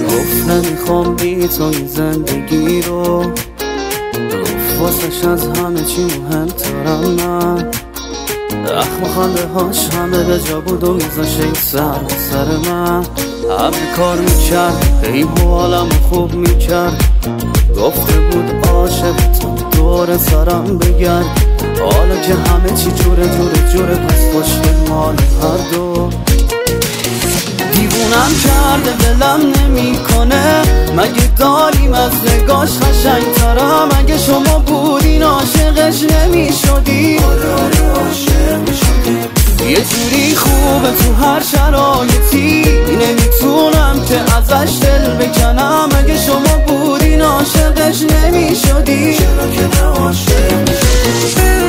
گفت نمیخوام بی تو این زندگی رو، گفت واسش از همه چی مهمترم من. اخم خنده هاش همه به جا بود و میذاشه این سر من. همه کار میکرد هی حالم خوب میکرد، گفته بود عاشقتم دور سرم بگرد. حالا که همه چی جوره پس خوشگل مال هر دو. دیوونم کرده دلم نمیکنه، مگه داریم از نگاش قشنگ‌ترم. اگه شما بودین عاشقش نمیشدی، یه جوری خوبه تو هر شرایطی، نمیتونم که ازش دل بکنم. اگه شما بودین عاشقش نمیشدی، چرا که نه عاشق میشدی.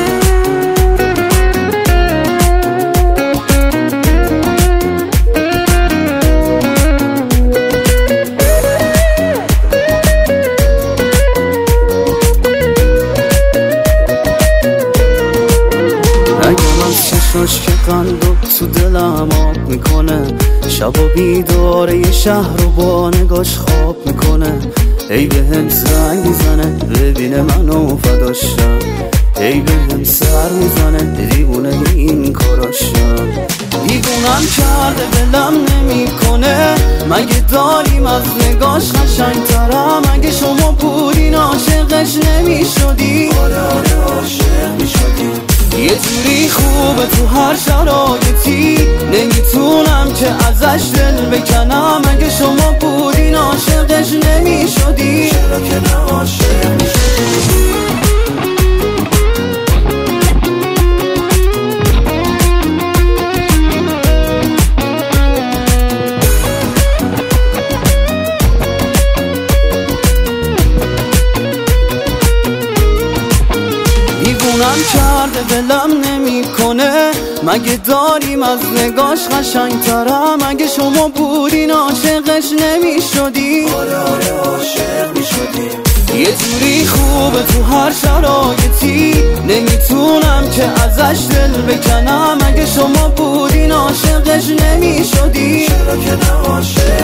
چشمش که قلب تو دلم آب میکنه، شب و بیداره یه شهر رو با نگاش خواب میکنه. ای به هم زنگ میزنه ببینه منو فداشم، ای به هم سر میزنه دیوونه این کاراشم. دیوونم کرده دلم نمیکنه، مگه داریم از نگاش قشنگ‌ترم. اگه شما بودین عاشقش نمیشدی، عاشق میشدی. یه جوری خوبه تو هر شرایطی، نمیتونم که ازش دل بکنم. اگه شما بودین عاشقش نمیشدی، چرا که نه عاشق میشدی. دیوونم کرده دلم نمیکنه، مگه داریم از نگاش قشنگ‌ترم. اگه شما بودین عاشقش نمیشدی، عاشق میشدی. یه جوری خوبه تو هر شرایطی، نمیتونم که ازش دل بکنم. اگه شما بودین عاشقش نمیشدی، چرا که نه عاشق